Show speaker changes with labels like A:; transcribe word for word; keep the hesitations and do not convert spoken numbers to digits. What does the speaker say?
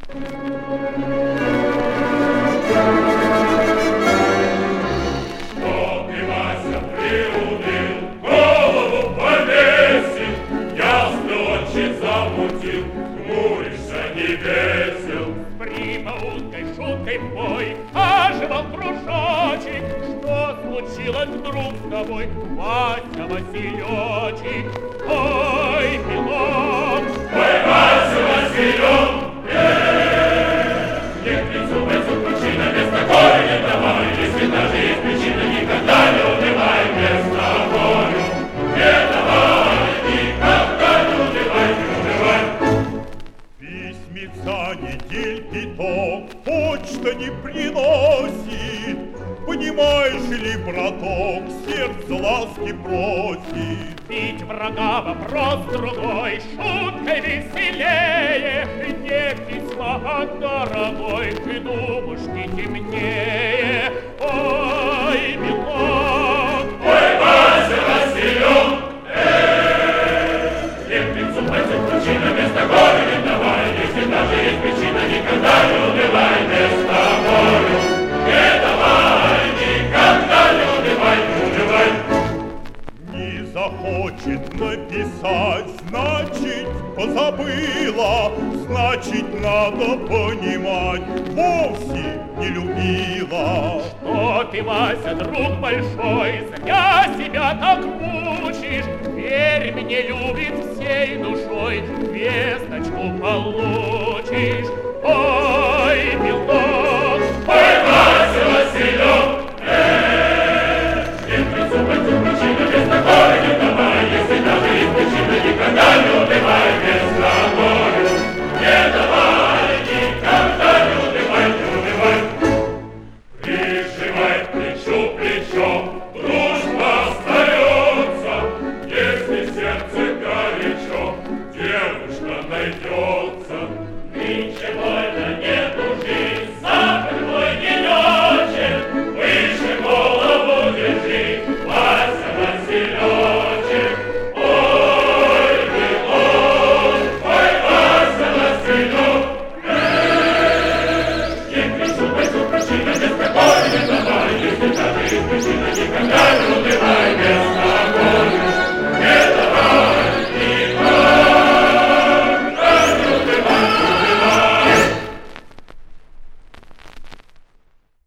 A: Вдруг с тобой, Вася Васильочек, ой, милок.
B: Ой, Вася Василек, не прицупайся, причина вместо горя не давай, если даже есть причина, никогда не убивай вместо горя. Не давай, никогда не убивай, не убивай.
C: Письмеца недельки то почта не приносит. Понимаешь ли, браток, сердце ласки просит.
A: Бить врага вопрос другой, шуткой веселее. Не письма, а дорогой, ты думушки темнее. Ой, милок,
B: ой, Вася Василек, не прицупайся, причина вместо горя не давай, если даже есть причина, никогда не убивай вместо горя. Не давай, никогда не убивай, не убивай.
C: Не захочет написать, значит, позабыла, значит, надо понимать, вовсе не любила.
A: Что ты, Вася, друг большой, зря себя так мучишь. Верь мне, любит всей душой, весточку получишь.